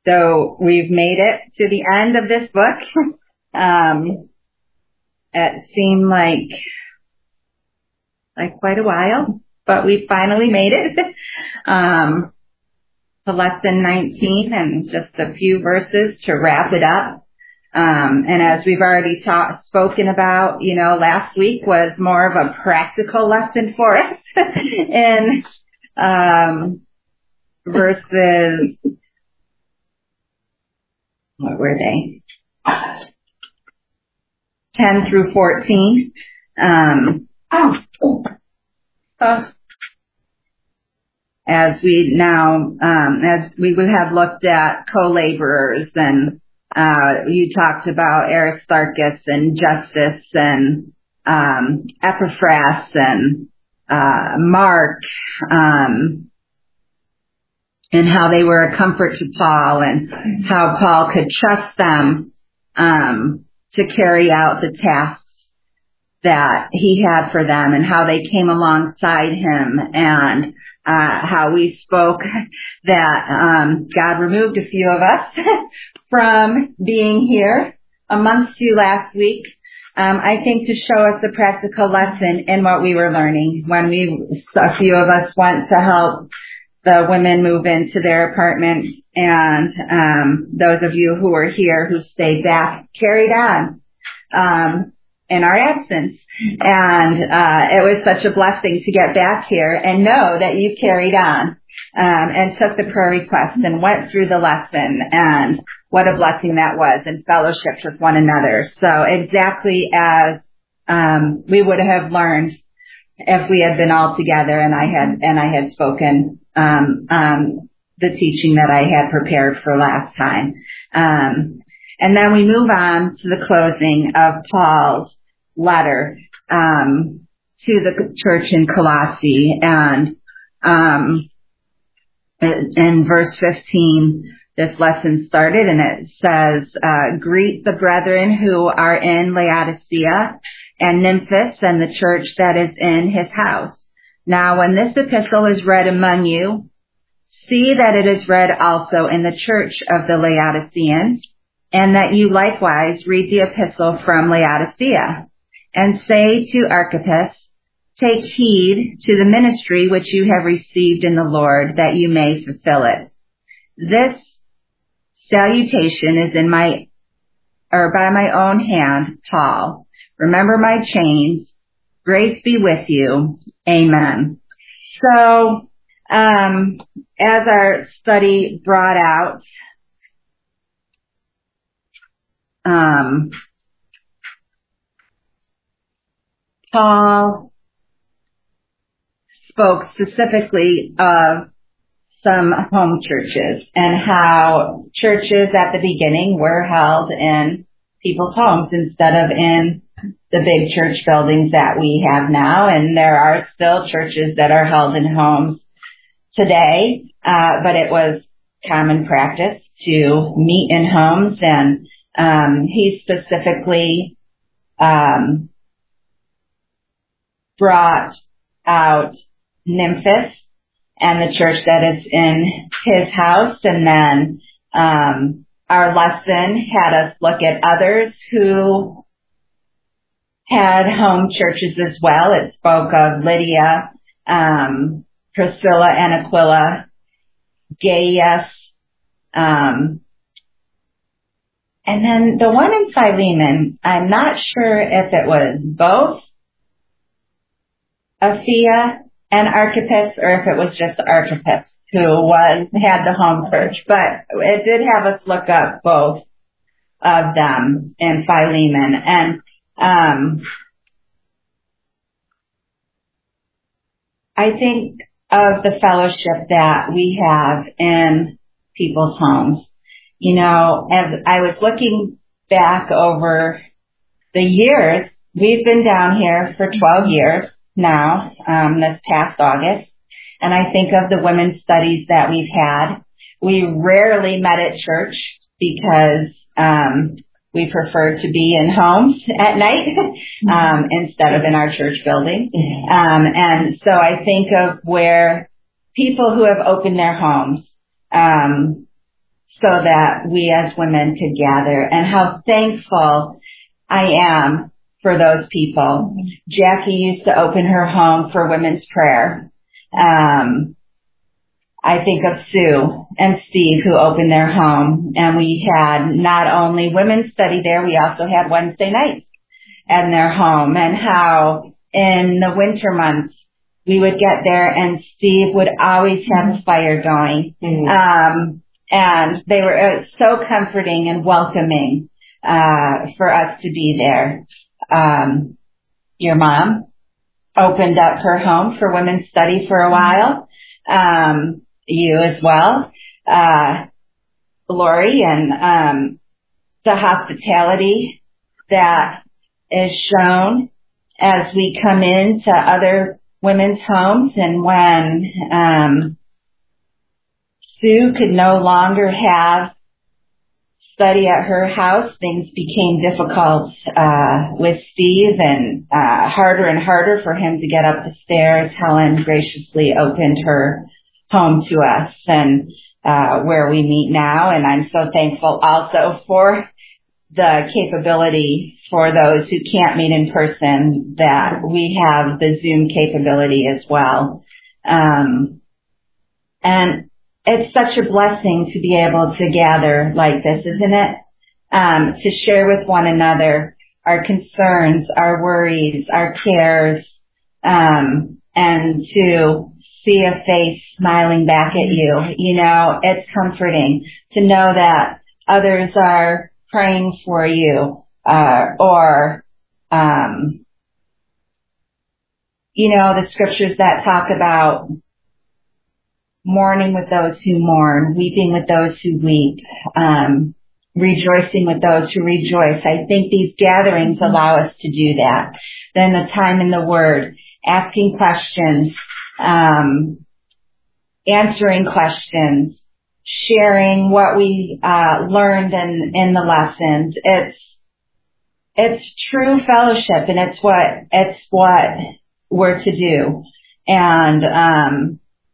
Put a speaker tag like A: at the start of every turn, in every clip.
A: So we've made it to the end of this book. It seemed like quite a while, but we finally made it. To lesson 19 and just a few verses to wrap it up. And as we've already spoken about, last week was more of a practical lesson for us in, verses, what were they? 10 through 14. As we would have looked at co-laborers, and you talked about Aristarchus and Justus and Epaphras and Mark, and how they were a comfort to Paul, and how Paul could trust them to carry out the tasks that he had for them, and how they came alongside him, and how we spoke that God removed a few of us from being here amongst you last week. I think to show us a practical lesson in what we were learning when a few of us went to help the women move into their apartment, and those of you who were here who stayed back carried on in our absence. And it was such a blessing to get back here and know that you carried on and took the prayer request and went through the lesson, and what a blessing that was, and fellowshiped with one another. So exactly as we would have learned if we had been all together and I had spoken the teaching that I had prepared for last time. And then we move on to the closing of Paul's letter to the church in Colossae, and in verse 15 this lesson started, and it says, greet the brethren who are in Laodicea and Nymphas and the church that is in his house. Now when this epistle is read among you, see that it is read also in the church of the Laodiceans, and that you likewise read the epistle from Laodicea, and say to Archippus, take heed to the ministry which you have received in the Lord, that you may fulfill it. This salutation is by my own hand, Paul. Remember my chains. Grace be with you. Amen. So, as our study brought out, Paul spoke specifically of some home churches, and how churches at the beginning were held in people's homes instead of in the big church buildings that we have now. And there are still churches that are held in homes today, but it was common practice to meet in homes. And he specifically brought out Nymphas and the church that is in his house. And then our lesson had us look at others who had home churches as well. It spoke of Lydia, Priscilla and Aquila, Gaius, and then the one in Philemon, I'm not sure if it was both Apphia and Archippus, or if it was just Archippus who had the home church, but it did have us look up both of them in Philemon. And I think of the fellowship that we have in people's homes. You know, as I was looking back over the years, we've been down here for 12 years now, this past August. And I think of the women's studies that we've had. We rarely met at church because we prefer to be in homes at night instead of in our church building. And so I think of where people who have opened their homes so that we as women could gather, and how thankful I am for those people. Jackie used to open her home for women's prayer. I think of Sue and Steve who opened their home, and we had not only women's study there, we also had Wednesday nights in their home, and how in the winter months we would get there and Steve would always have a fire going. And they were so comforting and welcoming for us to be there. Your mom opened up her home for women's study for a while. You as well, Lori, and the hospitality that is shown as we come into other women's homes. And when Sue could no longer have study at her house, things became difficult with Steve, and harder and harder for him to get up the stairs. Helen graciously opened her home to us, and where we meet now. And I'm so thankful also for the capability for those who can't meet in person, that we have the Zoom capability as well. And it's such a blessing to be able to gather like this, isn't it? To share with one another our concerns, our worries, our cares, and to see a face smiling back at you. You know, it's comforting to know that others are praying for you, you know, the scriptures that talk about mourning with those who mourn, weeping with those who weep, rejoicing with those who rejoice. I think these gatherings allow us to do that. Then the time in the Word, asking questions, answering questions, sharing what we learned in the lessons. It's true fellowship, and it's what we're to do. And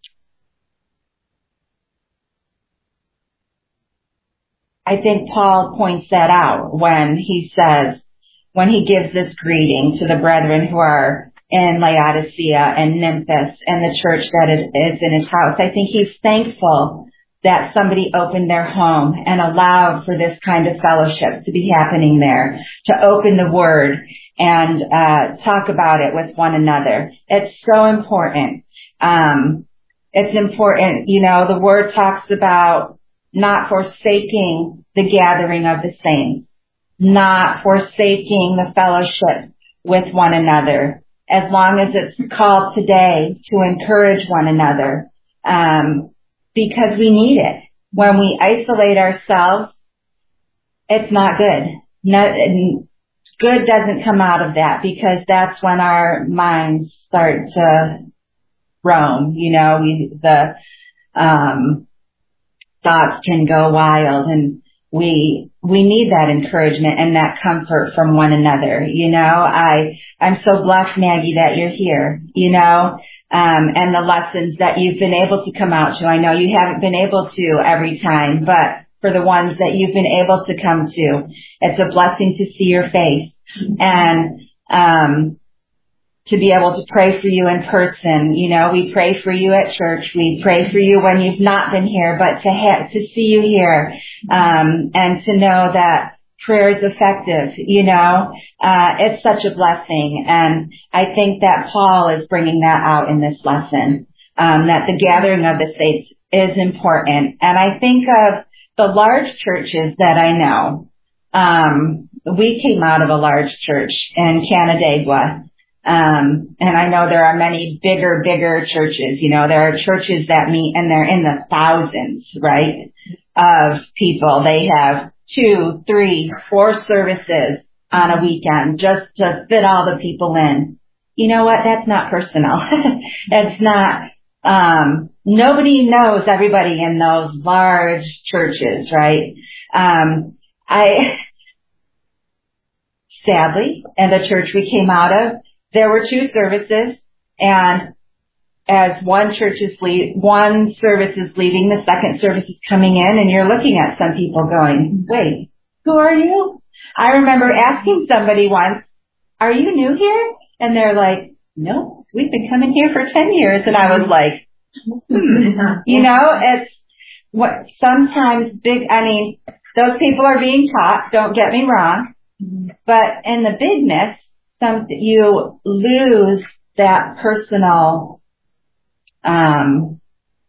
A: I think Paul points that out when he gives this greeting to the brethren who are in Laodicea and Nymphas and the church that is in his house. I think he's thankful that somebody opened their home and allowed for this kind of fellowship to be happening there, to open the Word and talk about it with one another. It's so important. It's important, you know, the Word talks about not forsaking the gathering of the saints, not forsaking the fellowship with one another, as long as it's called today to encourage one another, because we need it. When we isolate ourselves, it's not good. Good doesn't come out of that, because that's when our minds start to roam. You know, the thoughts can go wild, and we need that encouragement and that comfort from one another. You know, I'm so blessed, Maggie, that you're here, you know, and the lessons that you've been able to come out to. I know you haven't been able to every time, but for the ones that you've been able to come to, it's a blessing to see your face, and to be able to pray for you in person. You know, we pray for you at church. We pray for you when you've not been here, but to see you here, and to know that prayer is effective, you know, it's such a blessing. And I think that Paul is bringing that out in this lesson, that the gathering of the saints is important. And I think of the large churches that I know. We came out of a large church in Canandaigua. And I know there are many bigger churches. You know, there are churches that meet and they're in the thousands, right, of people. They have 2, 3, 4 services on a weekend just to fit all the people in. You know what? That's not personal. It's not, nobody knows everybody in those large churches, right? Sadly, in the church we came out of, there were 2 services, and as one service is leaving, the second service is coming in, and you're looking at some people going, wait, who are you? I remember asking somebody once, are you new here? And they're like, no, we've been coming here for 10 years. And I was like, it's what sometimes those people are being taught, don't get me wrong, but in the bigness, you lose that personal, what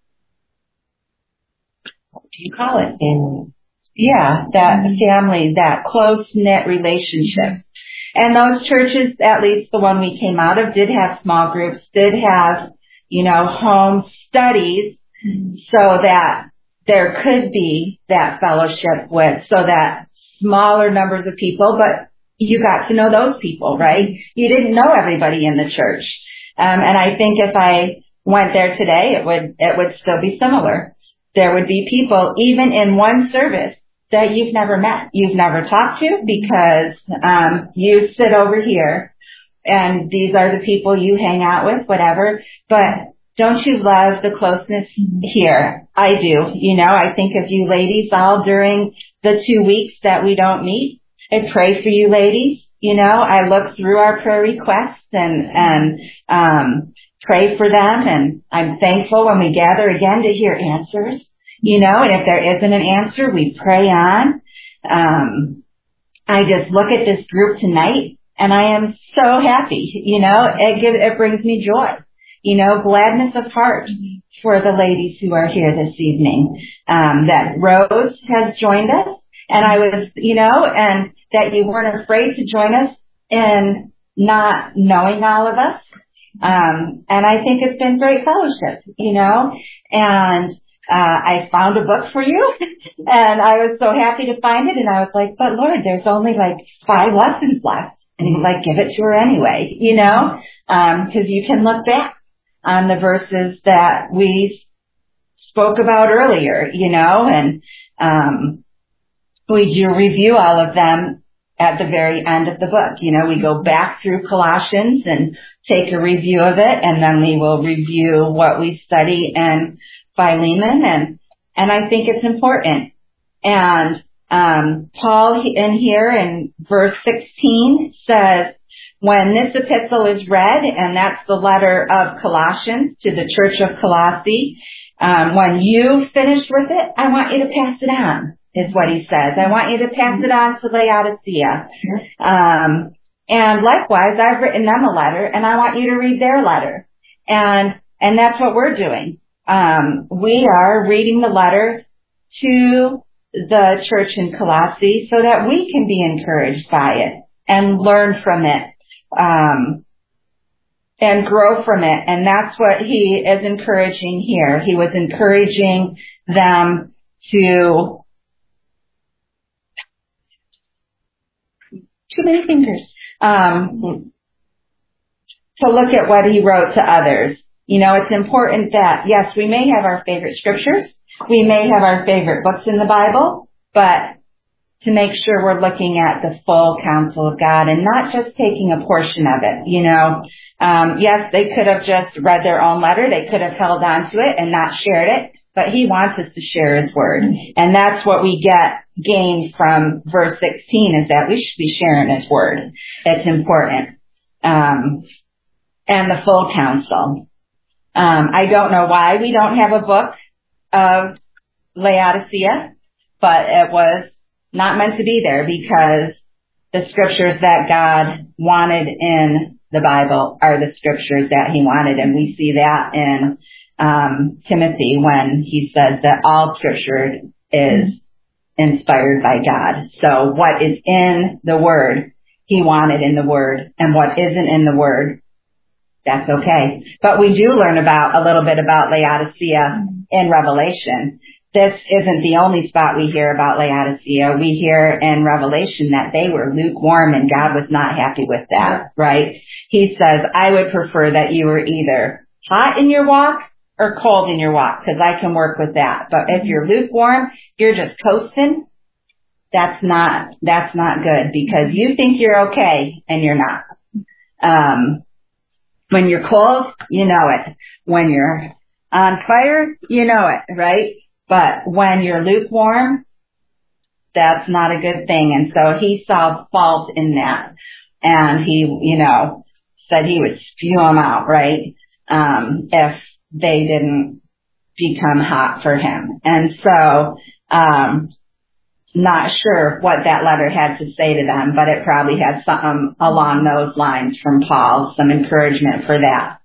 A: do you call it? That family, that close-knit relationship. And those churches, at least the one we came out of, did have small groups, did have, home studies, so that there could be that fellowship so that smaller numbers of people, but you got to know those people, right? You didn't know everybody in the church. And I think if I went there today, it would still be similar. There would be people, even in one service, that you've never met, you've never talked to, because you sit over here and these are the people you hang out with, whatever. But don't you love the closeness here? I do. I think of you ladies all during the 2 weeks that we don't meet. I pray for you ladies. I look through our prayer requests and pray for them, and I'm thankful when we gather again to hear answers. And if there isn't an answer, we pray on. I just look at this group tonight and I am so happy. It brings me joy, gladness of heart for the ladies who are here this evening. That Rose has joined us, and I was, and that you weren't afraid to join us in not knowing all of us. And I think it's been great fellowship, and I found a book for you, and I was so happy to find it, and I was like, but Lord, there's only 5 lessons left. And he's like, give it to her anyway, because you can look back on the verses that we spoke about earlier, and we do review all of them at the very end of the book. We go back through Colossians and take a review of it, and then we will review what we study in Philemon, and I think it's important. And Paul in here in verse 16 says, when this epistle is read, and that's the letter of Colossians to the church of Colossae, when you finish with it, I want you to pass it on, is what he says. I want you to pass it on to Laodicea. And likewise, I've written them a letter, and I want you to read their letter. And that's what we're doing. We are reading the letter to the church in Colossae so that we can be encouraged by it and learn from it, and grow from it. And that's what he is encouraging here. He was encouraging them to, too many fingers, to look at what he wrote to others. It's important that, yes, we may have our favorite scriptures, we may have our favorite books in the Bible, but to make sure we're looking at the full counsel of God and not just taking a portion of it, yes, they could have just read their own letter, they could have held on to it and not shared it, but he wants us to share his word. And that's what we gain from verse 16, is that we should be sharing his word. It's important. And the full counsel. I don't know why we don't have a book of Laodicea, but it was not meant to be there, because the scriptures that God wanted in the Bible are the scriptures that he wanted. And we see that in Timothy when he says that all scripture is inspired by God. So what is in the word, he wanted in the word, and what isn't in the word, that's okay. But we do learn a little bit about Laodicea in Revelation. This isn't the only spot we hear about Laodicea. We hear in Revelation that they were lukewarm and God was not happy with that, right? He says, I would prefer that you were either hot in your walk or cold in your walk, because I can work with that. But if you're lukewarm, you're just coasting, that's not good, because you think you're okay and you're not. When you're cold, you know it. When you're on fire, you know it, right? But when you're lukewarm, that's not a good thing. And so he saw fault in that. And he, said he would spew them out, right? If they didn't become hot for him. And so, not sure what that letter had to say to them, but it probably had something along those lines from Paul, some encouragement for that.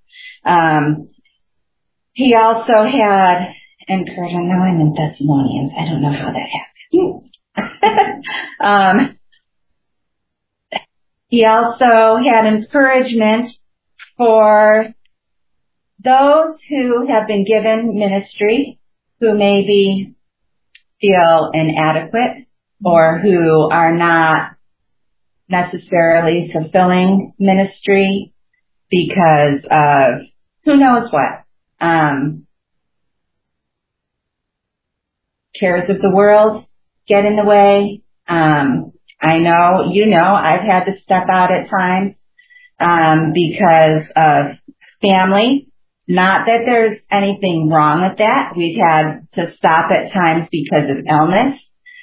A: He also had encouragement. Now I'm in Thessalonians. I don't know how that happened. He also had encouragement for those who have been given ministry, who maybe feel inadequate or who are not necessarily fulfilling ministry because of who knows what. Cares of the world get in the way. I know, I've had to step out at times because of family. Not that there's anything wrong with that. We've had to stop at times because of illness.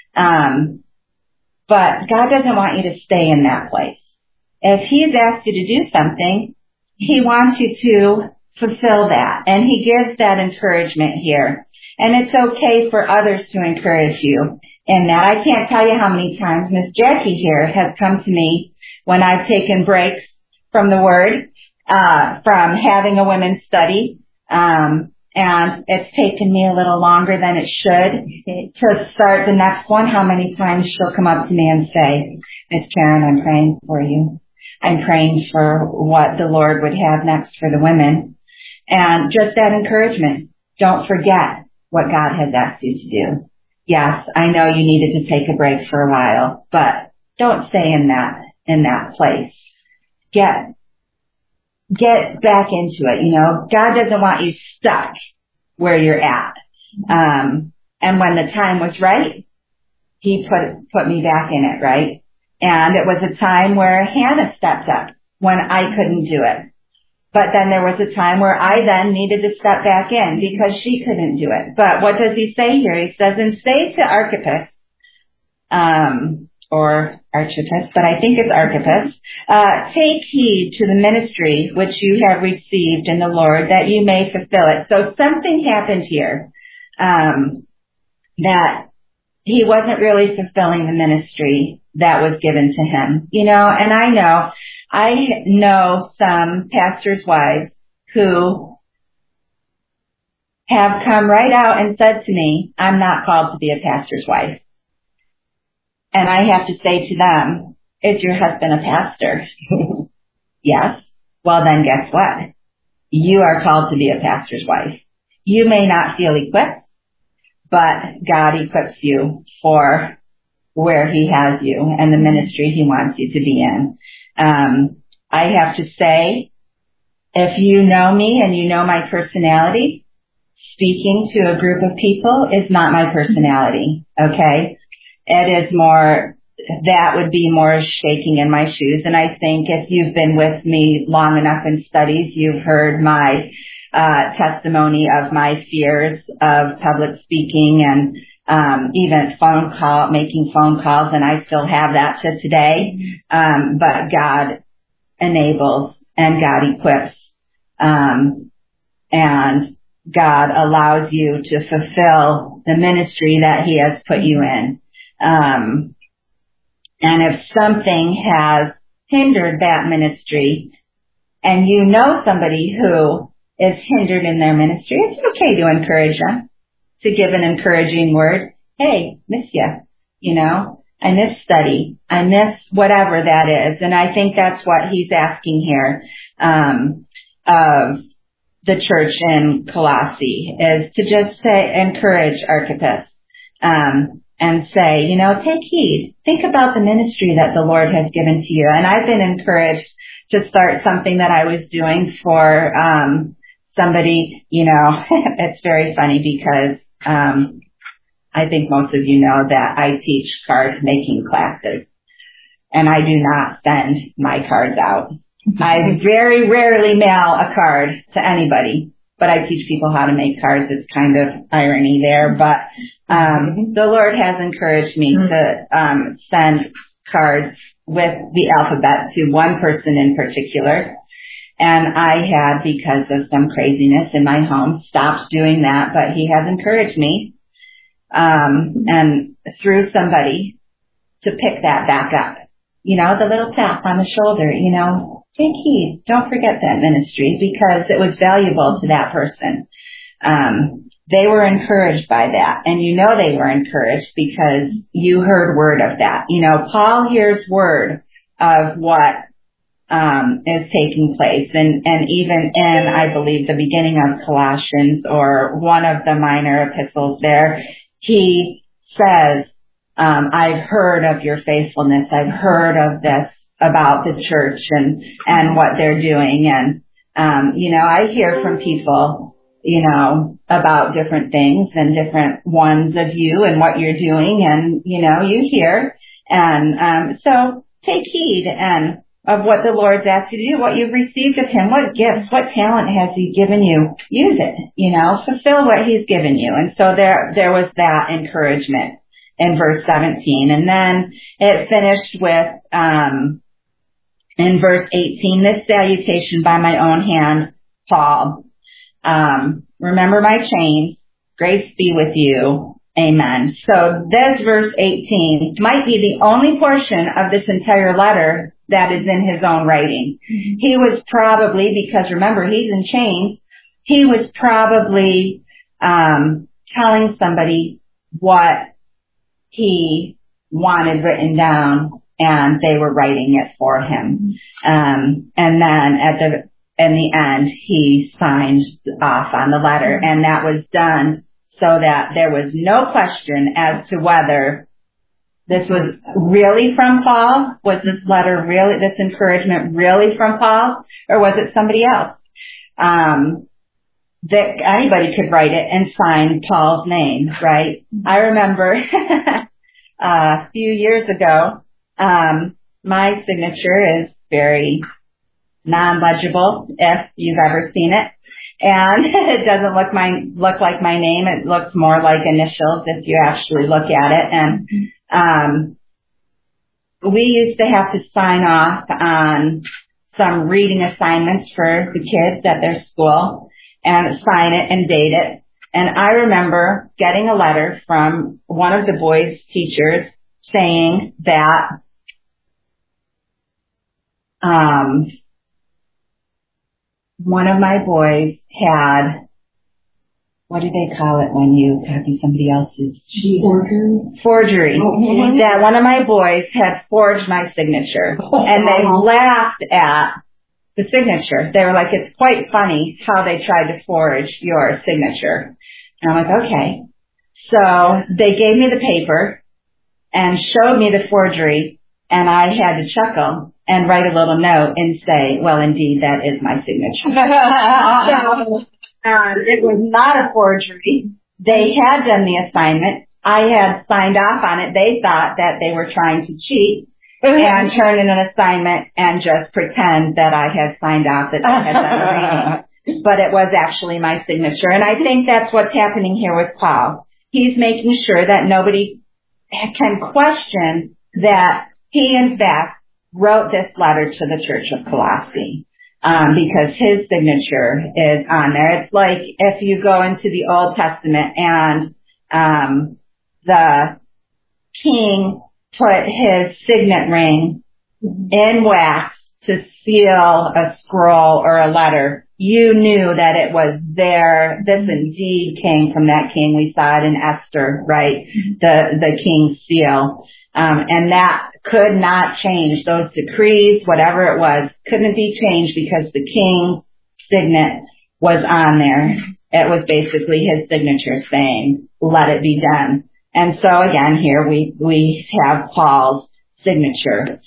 A: But God doesn't want you to stay in that place. If He's asked you to do something, He wants you to fulfill that. And He gives that encouragement here. And it's okay for others to encourage you in that. I can't tell you how many times Miss Jackie here has come to me when I've taken breaks from the Word, from having a women's study, and it's taken me a little longer than it should to start the next one. How many times she'll come up to me and say, Miss Karen, I'm praying for you. I'm praying for what the Lord would have next for the women. And just that encouragement. Don't forget what God has asked you to do. Yes, I know you needed to take a break for a while, but don't stay in that place. Get back into it. God doesn't want you stuck where you're at. And when the time was right, He put me back in it, right? And it was a time where Hannah stepped up when I couldn't do it. But then there was a time where I then needed to step back in because she couldn't do it. But what does He say here? He says, and say to Archippus, or Archippus, but I think it's Archippus, take heed to the ministry which you have received in the Lord, that you may fulfill it. So something happened here, that he wasn't really fulfilling the ministry that was given to him, and I know some pastors' wives who have come right out and said to me, I'm not called to be a pastor's wife. And I have to say to them, is your husband a pastor? Yes. Well, then guess what? You are called to be a pastor's wife. You may not feel equipped, but God equips you for where He has you and the ministry He wants you to be in. I have to say, if you know me and you know my personality, speaking to a group of people is not my personality, okay? It is more, that would be more shaking in my shoes. And I think if you've been with me long enough in studies, you've heard my testimony of my fears of public speaking and even making phone calls, and I still have that to today. But God enables and God equips, and God allows you to fulfill the ministry that He has put you in. And if something has hindered that ministry and you know somebody who is hindered in their ministry, it's okay to encourage them, to give an encouraging word. Hey, miss ya, I miss study. I miss whatever that is. And I think that's what He's asking here, of the church in Colossae, is to just encourage Archippus, and say, take heed. Think about the ministry that the Lord has given to you. And I've been encouraged to start something that I was doing for somebody, it's very funny because I think most of you know that I teach card making classes. And I do not send my cards out I very rarely mail a card to anybody, but I teach people how to make cards. It's kind of irony there, but the Lord has encouraged me to send cards with the alphabet to one person in particular. And I had, because of some craziness in my home, stopped doing that, but he has encouraged me, and through somebody to pick that back up. You know, the little tap on the shoulder, you know, take heed. Don't forget that ministry, because it was valuable to that person. They were encouraged by that, and you know they were encouraged because you heard word of that. You know, Paul hears word of what is taking place, and even in, I believe, the beginning of Colossians, or one of the minor epistles there, he says, I've heard of your faithfulness. I've heard of this about the church and what they're doing. And, you know, I hear from people, you know, about different things and different ones of you and what you're doing. And, you know, you hear. And, so take heed and of what the Lord's asked you to do, what you've received of him, what gifts, what talent has he given you. Use it, you know, fulfill what he's given you. And so there was that encouragement in verse 17. And then it finished with, in verse 18, this salutation by my own hand, Paul. Remember my chains. Grace be with you. Amen. So this verse 18 might be the only portion of this entire letter that is in his own writing. He was probably, because remember, he's in chains, he was probably telling somebody what he wanted written down, and they were writing it for him. And then in the end, he signed off on the letter, and that was done so that there was no question as to whether this was really from Paul. Was this letter really, this encouragement really from Paul, or was it somebody else? That anybody could write it and sign Paul's name, right? I remember a few years ago, my signature is very non-legible, if you've ever seen it. And it doesn't look like my name. It looks more like initials if you actually look at it. And we used to have to sign off on some reading assignments for the kids at their school and sign it and date it. And I remember getting a letter from one of the boys' teachers saying that one of my boys had, what do they call it when you copy somebody else's? Forgery. Mm-hmm. That one of my boys had forged my signature. And they laughed at the signature. They were like, it's quite funny how they tried to forge your signature. And I'm like, okay. So they gave me the paper and showed me the forgery, and I had to chuckle and write a little note and say, well, indeed, that is my signature. So, it was not a forgery. They had done the assignment. I had signed off on it. They thought that they were trying to cheat and turn in an assignment and just pretend that I had signed off, that I had done the reading. But it was actually my signature. And I think that's what's happening here with Paul. He's making sure that nobody can question that he, in fact, wrote this letter to the church of Colossae, because his signature is on there. It's like if you go into the Old Testament and the king put his signet ring in wax to seal a scroll or a letter, you knew that it was there. This indeed came from that king. We saw it in Esther, right? The king's seal. And that could not change. Those decrees, whatever it was, couldn't be changed because the king's signet was on there. It was basically his signature saying, let it be done. And so again, here we have Paul's signature.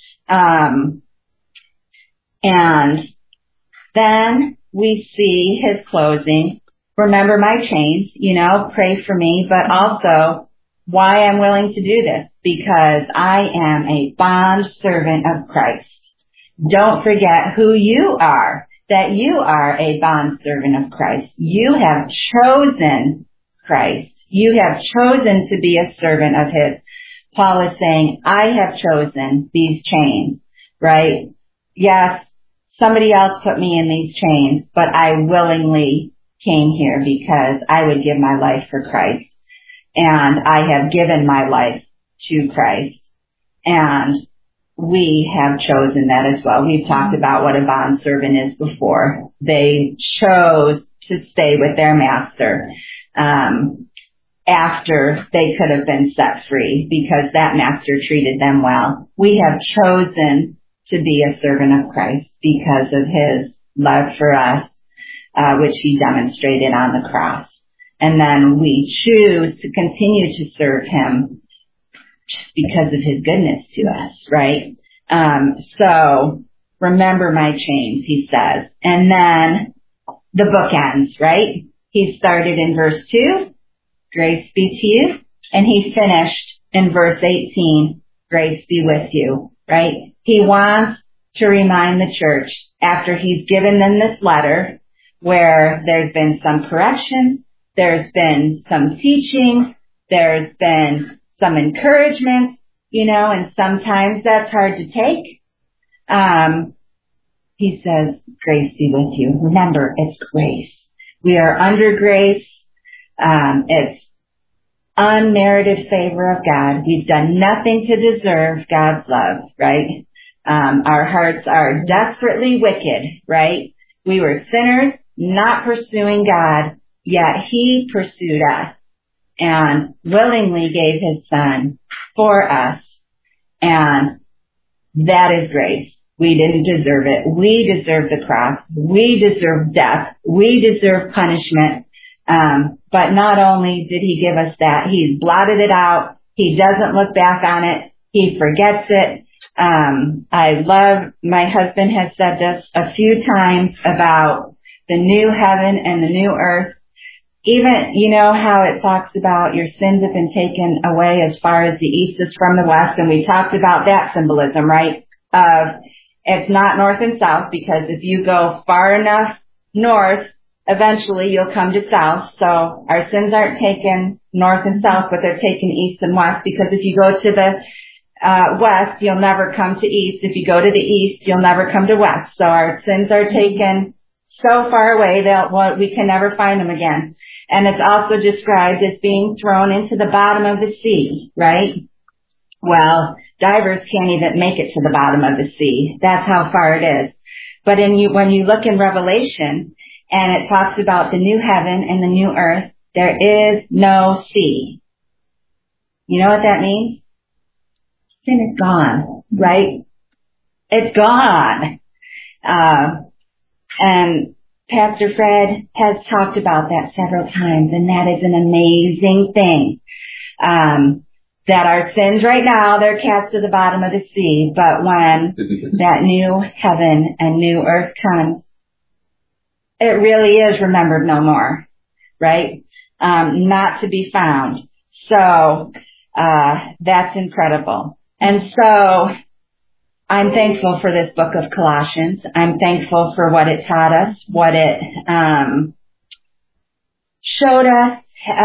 A: And then we see his closing. Remember my chains, pray for me, but also why I'm willing to do this, because I am a bond servant of Christ. Don't forget who you are, that you are a bondservant of Christ. You have chosen Christ. You have chosen to be a servant of His. Paul is saying, I have chosen these chains, right? Yes, somebody else put me in these chains, but I willingly came here because I would give my life for Christ. And I have given my life to Christ. And we have chosen that as well. We've talked about what a bondservant is before. They chose to stay with their master after they could have been set free because that master treated them well. We have chosen to be a servant of Christ because of His love for us, which He demonstrated on the cross. And then we choose to continue to serve Him just because of His goodness to us, right? So remember my chains, he says. And then the book ends, right? He started in verse 2, grace be to you. And he finished in verse 18, grace be with you, right? He wants to remind the church after he's given them this letter where there's been some corrections, there's been some teachings, there's been some encouragement, and sometimes that's hard to take. He says, grace be with you. Remember, it's grace. We are under grace. It's unmerited favor of God. We've done nothing to deserve God's love, right? Our hearts are desperately wicked, right? We were sinners, not pursuing God, yet He pursued us and willingly gave His Son for us. And that is grace. We didn't deserve it. We deserve the cross. We deserve death. We deserve punishment. But not only did He give us that, He's blotted it out. He doesn't look back on it. He forgets it. My husband has said this a few times about the new heaven and the new earth. Even, how it talks about your sins have been taken away as far as the east is from the west. And we talked about that symbolism, right? It's not north and south, because if you go far enough north, eventually you'll come to south. So our sins aren't taken north and south, but they're taken east and west, because if you go to the west, you'll never come to east. If you go to the east, you'll never come to west. So our sins are taken so far away that we can never find them again. And it's also described as being thrown into the bottom of the sea, right? Well, divers can't even make it to the bottom of the sea. That's how far it is. But when you look in Revelation, and it talks about the new heaven and the new earth, there is no sea. You know what that means? Sin is gone, right? It's gone. And Pastor Fred has talked about that several times, and that is an amazing thing. That our sins right now, they're cast to the bottom of the sea, but when that new heaven and new earth comes, it really is remembered no more, right? Not to be found. So, that's incredible. And so, I'm thankful for this book of Colossians. I'm thankful for what it taught us, what it showed us,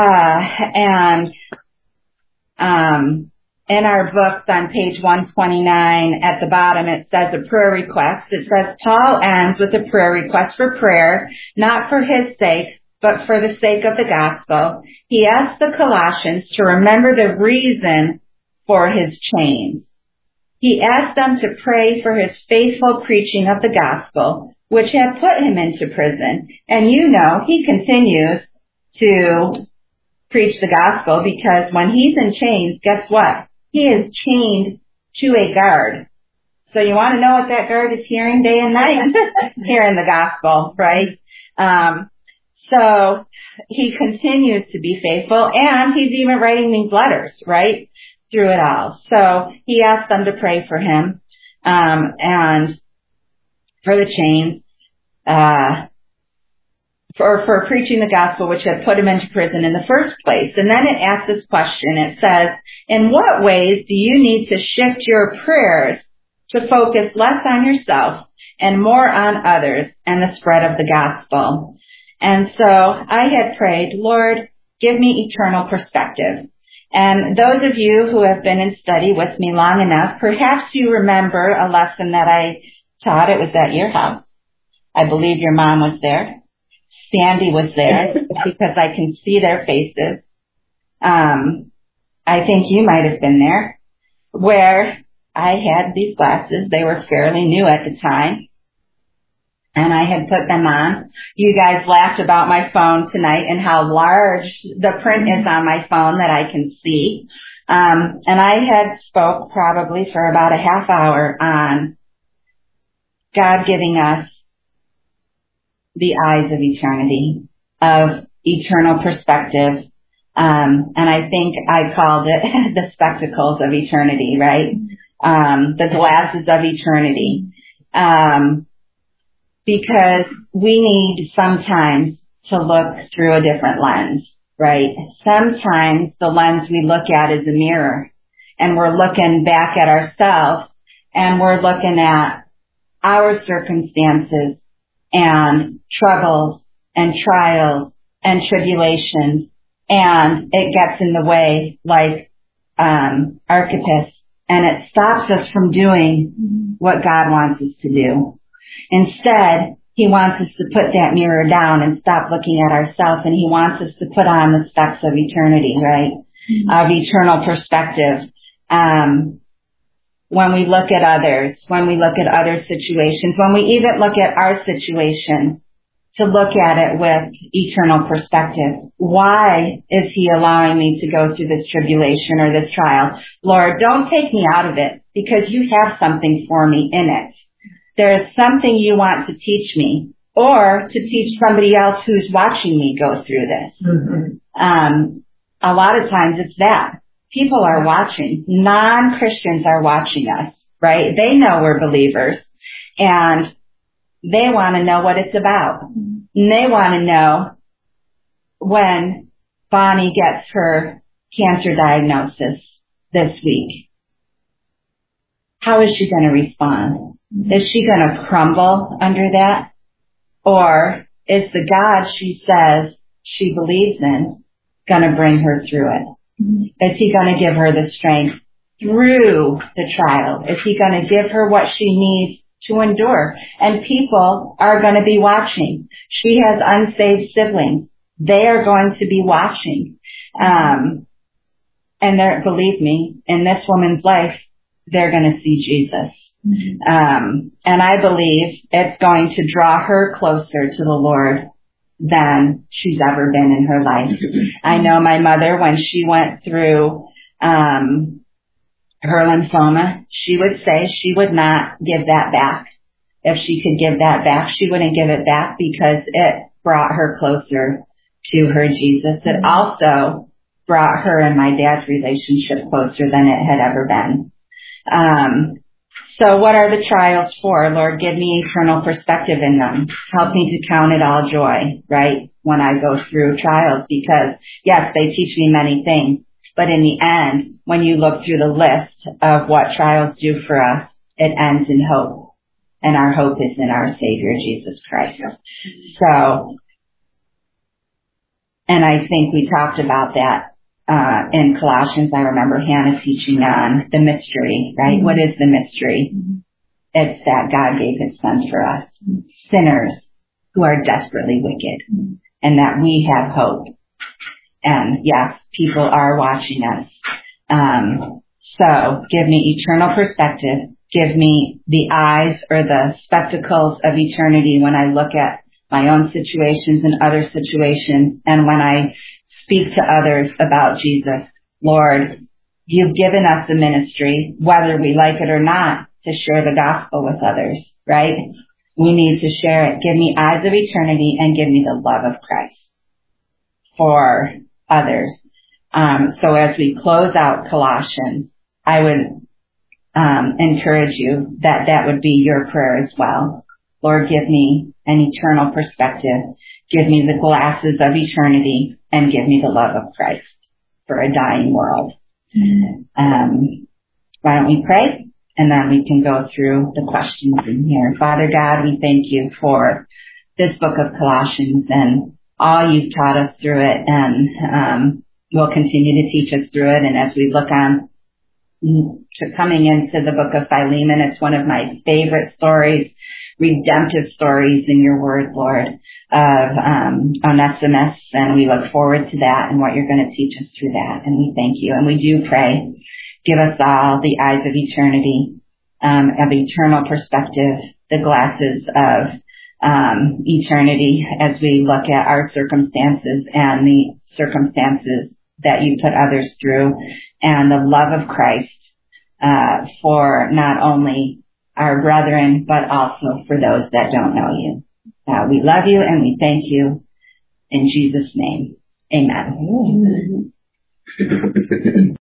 A: and in our books on page 129 at the bottom, it says a prayer request. It says, Paul ends with a prayer request for prayer, not for his sake, but for the sake of the gospel. He asked the Colossians to remember the reason for his chains. He asked them to pray for his faithful preaching of the gospel, which had put him into prison. And he continues to preach the gospel, because when he's in chains, guess what? He is chained to a guard. So you want to know what that guard is hearing day and night? Hearing the gospel, right? So he continues to be faithful, and he's even writing these letters, right? Through it all. So he asked them to pray for him, and for the chains, for preaching the gospel, which had put him into prison in the first place. And then it asks this question. It says, in what ways do you need to shift your prayers to focus less on yourself and more on others and the spread of the gospel. And so I had prayed, Lord, give me eternal perspective. And those of you who have been in study with me long enough, perhaps you remember a lesson that I taught. It was at your house. I believe your mom was there. Sandy was there because I can see their faces. I think you might have been there, where I had these glasses. They were fairly new at the time, and I had put them on. You guys laughed about my phone tonight and how large the print is on my phone that I can see. And I had spoke probably for about a half hour on God giving us the eyes of eternity, of eternal perspective. And I think I called it the spectacles of eternity, right? The glasses of eternity. Because we need sometimes to look through a different lens, right? Sometimes the lens we look at is a mirror, and we're looking back at ourselves, and we're looking at our circumstances and troubles and trials and tribulations, and it gets in the way like Archippus, and it stops us from doing what God wants us to do. Instead, he wants us to put that mirror down and stop looking at ourselves, and he wants us to put on the specs of eternity, right? Of eternal perspective. When we look at others, when we look at other situations, when we even look at our situation, to look at it with eternal perspective. Why is he allowing me to go through this tribulation or this trial? Lord, don't take me out of it, because you have something for me in it. There is something you want to teach me, or to teach somebody else who's watching me go through this. A lot of times it's that. People are watching. Non-Christians are watching us, right? They know we're believers, and they want to know what it's about. And they want to know when Bonnie gets her cancer diagnosis this week, how is she going to respond? Is she going to crumble under that? Or is the God she says she believes in going to bring her through it? Is he going to give her the strength through the trial? Is he going to give her what she needs to endure? And people are going to be watching. She has unsaved siblings. They are going to be watching. And believe me, in this woman's life, they're going to see Jesus. And I believe it's going to draw her closer to the Lord than she's ever been in her life. I know my mother, when she went through her lymphoma, she would say she would not give that back. If she could give that back, she wouldn't give it back, because it brought her closer to her Jesus. It also brought her and my dad's relationship closer than it had ever been. So what are the trials for? Lord, give me eternal perspective in them. Help me to count it all joy, right, when I go through trials, because, yes, they teach me many things, but in the end, when you look through the list of what trials do for us, it ends in hope, and our hope is in our Savior, Jesus Christ. So, and I think we talked about that in Colossians. I remember Hannah teaching on the mystery, right? What is the mystery? It's that God gave his son for us, sinners who are desperately wicked, and that we have hope. And yes, people are watching us. So give me eternal perspective. Give me the eyes or the spectacles of eternity when I look at my own situations and other situations, and when I speak to others about Jesus. Lord, you've given us the ministry, whether we like it or not, to share the gospel with others, right? We need to share it. Give me eyes of eternity, and give me the love of Christ for others. So as we close out Colossians, I would encourage you that would be your prayer as well. Lord, give me an eternal perspective. Give me the glasses of eternity, and give me the love of Christ for a dying world. Why don't we pray, and then we can go through the questions in here. Father God, we thank you for this book of Colossians and all you've taught us through it, and will continue to teach us through it. And as we look on to coming into the book of Philemon, it's one of my favorite stories, redemptive stories in your word, Lord, of Onesimus, and we look forward to that and what you're going to teach us through that. And we thank you, and we do pray, give us all the eyes of eternity, of eternal perspective, the glasses of eternity as we look at our circumstances and the circumstances that you put others through, and the love of Christ for not only our brethren, but also for those that don't know you. We love you and we thank you in Jesus' name. Amen.